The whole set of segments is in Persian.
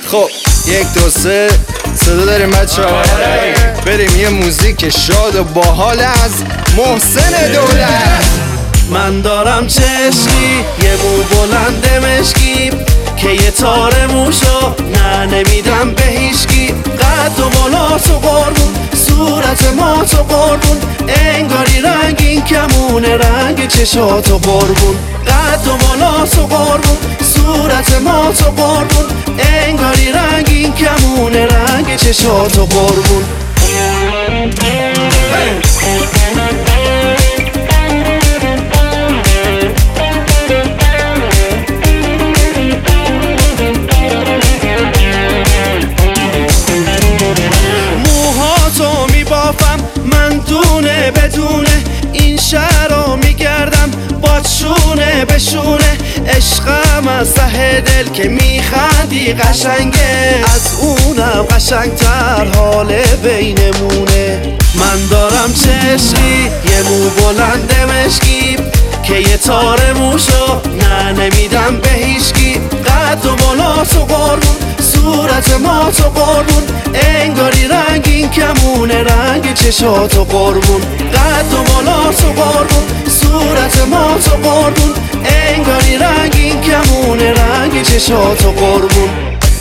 خب 1 2 3 صدا داریم بچه ها؟ بریم یه موزیک شاد و باحال از محسن دولت. من دارم چشمی یه مو بلند مشکی که یه تار موشو نمیدم به هیچکی. قد و بالا تو قربون، صورت ما تو قربون، انگاری رنگین کمونه رنگ چشاتو قربون. قد و بالا تو قربون، صورت ما تو قربون، انگاری رنگین کمونه رنگ چشاتو قربون. من دونه بدونه این شهر رو میگردم با شونه به شونه. عشقم از ته دل که میخندی قشنگه، از اونم قشنگتر حال بینمونه. من دارم چشمی یه مو بلند مشکی که یه تار موشو نمیدم به هیچکی. قد و بالا تو قربون، صورت ما تو قربون، انگاری رنگین کمونه رنگ چشاتو قربون. قد و بالا تو قربون، صورت ما تو قربون، انگاری رنگین کمونه رنگ چشاتو قربون.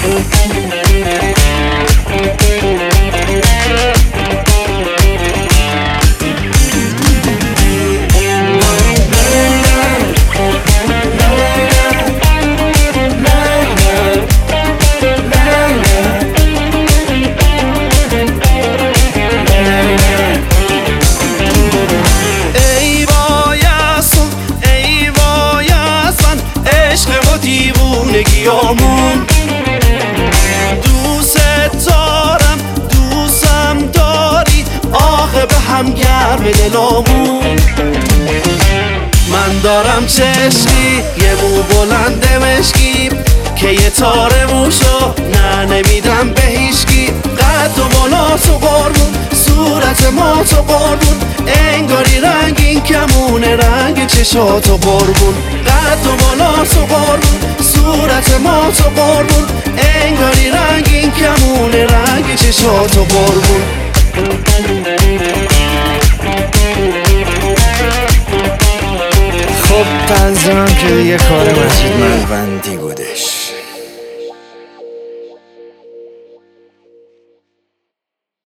دیوونگیامون دوست دارم، دوستم داری، آخه به هم گرم دلامون. من دارم چشمی یه مو بلند مشکی که یه تار موشو نمیدم به هیچکی. قد و بالا تو قربون، صورت ما تو قربون، انگاری رنگین کمونه رنگ چشاتو قربون. قد و بالا تو قربون، صورت ما تو قربون، انگاری رنگین کمونه رنگ چشاتو قربون. خب تنظیمم که دیگه کار مجید ملوندی